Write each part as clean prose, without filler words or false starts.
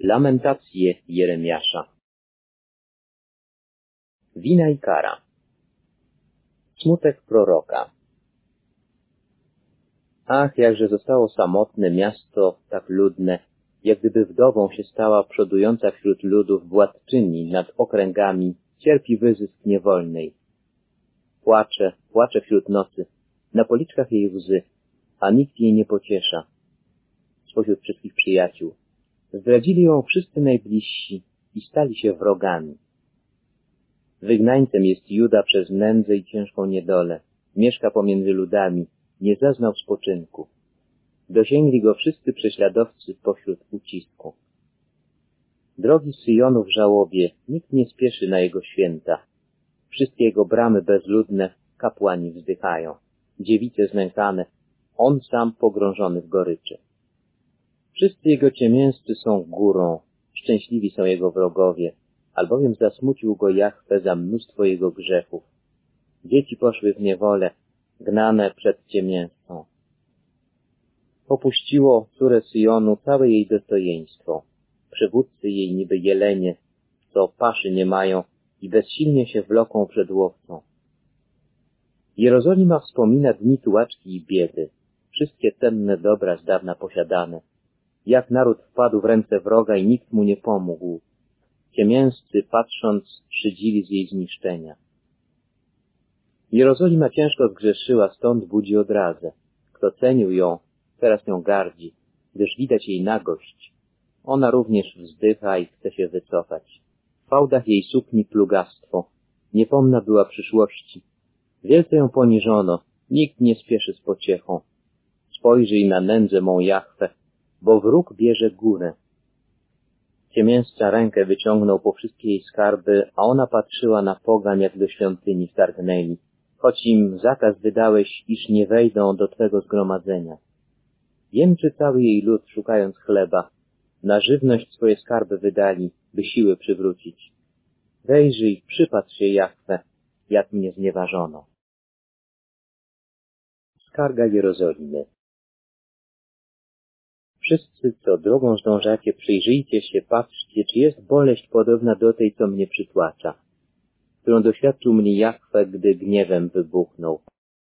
Lamentacje Jeremiasza. Wina i kara. Smutek proroka. Ach, jakże zostało samotne miasto, tak ludne, jak gdyby wdową się stała przodująca wśród ludów władczyni nad okręgami, cierpi wyzysk niewolnej. Płacze wśród nocy, na policzkach jej łzy, a nikt jej nie pociesza. Spośród wszystkich przyjaciół. Zdradzili ją wszyscy najbliżsi i stali się wrogami. Wygnańcem jest Juda przez nędzę i ciężką niedolę. Mieszka pomiędzy ludami, nie zaznał spoczynku. Dosięgli go wszyscy prześladowcy pośród ucisku. Drogi Syjonu w żałobie, nikt nie spieszy na jego święta. Wszystkie jego bramy bezludne, kapłani wzdychają. Dziewice znękane, on sam pogrążony w goryczy. Wszyscy jego ciemięscy są górą, szczęśliwi są jego wrogowie, albowiem zasmucił go Jahwe za mnóstwo jego grzechów. Dzieci poszły w niewolę, gnane przed ciemięscą. Opuściło córę Syjonu całe jej dostojeństwo. Przywódcy jej niby jelenie, co paszy nie mają i bezsilnie się wloką przed łowcą. Jerozolima wspomina dni tułaczki i biedy, wszystkie cenne dobra z dawna posiadane. Jak naród wpadł w ręce wroga i nikt mu nie pomógł. Ciemięscy, patrząc, szydzili z jej zniszczenia. Jerozolima ciężko zgrzeszyła, stąd budzi odrazę. Kto cenił ją, teraz nią gardzi, gdyż widać jej nagość. Ona również wzdycha i chce się wycofać. W fałdach jej sukni plugastwo. Niepomna była przyszłości. Wielce ją poniżono, nikt nie spieszy z pociechą. Spojrzyj na nędzę mą Jahwe, bo wróg bierze górę. Ciemięsca rękę wyciągnął po wszystkie jej skarby, a ona patrzyła na pogan, jak do świątyni wtargnęli, choć im zakaz wydałeś, iż nie wejdą do Twego zgromadzenia. Jęczy cały jej lud, szukając chleba, na żywność swoje skarby wydali, by siły przywrócić. Wejrzyj, przypatrz się Jahwe, jak mnie znieważono. Skarga Jerozolimy. Wszyscy, co drogą zdążacie, przyjrzyjcie się, patrzcie, czy jest boleść podobna do tej, co mnie przytłacza, którą doświadczył mnie Jahwe, gdy gniewem wybuchnął.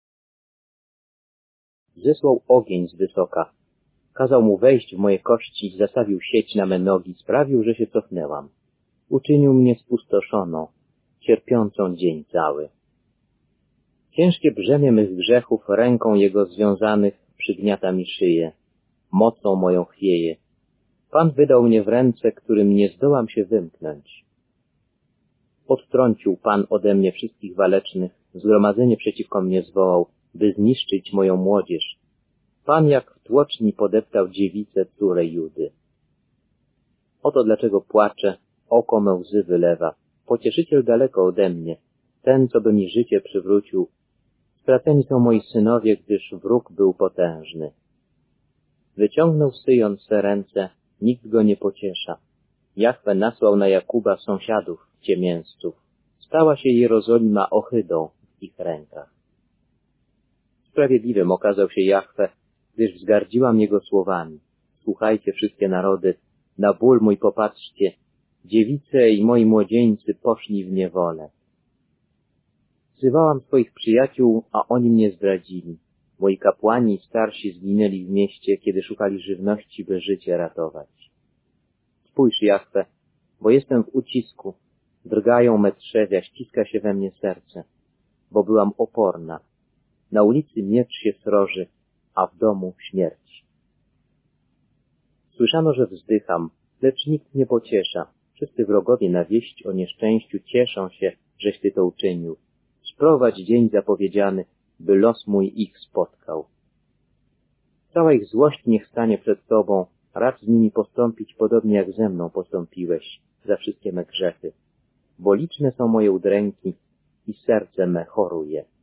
Zesłał ogień z wysoka, kazał mu wejść w moje kości, zastawił sieć na me nogi, sprawił, że się cofnęłam. Uczynił mnie spustoszoną, cierpiącą dzień cały. Ciężkie brzemię mych grzechów ręką jego związanych przygniata mi szyję. Mocą moją chwieje. Pan wydał mnie w ręce, którym nie zdołam się wymknąć. Odtrącił Pan ode mnie wszystkich walecznych, zgromadzenie przeciwko mnie zwołał, by zniszczyć moją młodzież. Pan jak w tłoczni podeptał dziewicę, córę Judy. Oto dlaczego płaczę, oko me łzy wylewa. Pocieszyciel daleko ode mnie, ten, co by mi życie przywrócił. Straceni są moi synowie, gdyż wróg był potężny. Wyciągnął Syjon swe ręce, nikt go nie pociesza. Jahwe nasłał na Jakuba sąsiadów, ciemięsców. Stała się Jerozolima ohydą w ich rękach. Sprawiedliwym okazał się Jahwe, gdyż wzgardziłam jego słowami. Słuchajcie wszystkie narody, na ból mój popatrzcie. Dziewice i moi młodzieńcy poszli w niewolę. Wzywałam swoich przyjaciół, a oni mnie zdradzili. Moi kapłani i starsi zginęli w mieście, kiedy szukali żywności, by życie ratować. Spójrz, Jahwe, bo jestem w ucisku. Drgają me trzewia, ściska się we mnie serce, bo byłam oporna. Na ulicy miecz się sroży, a w domu śmierć. Słyszano, że wzdycham, lecz nikt nie pociesza. Wszyscy wrogowie na wieść o nieszczęściu cieszą się, żeś Ty to uczynił. Sprowadź dzień zapowiedziany, by los mój ich spotkał. Cała ich złość niech stanie przed Tobą, racz z nimi postąpić podobnie jak ze mną postąpiłeś za wszystkie me grzechy, bo liczne są moje udręki i serce me choruje.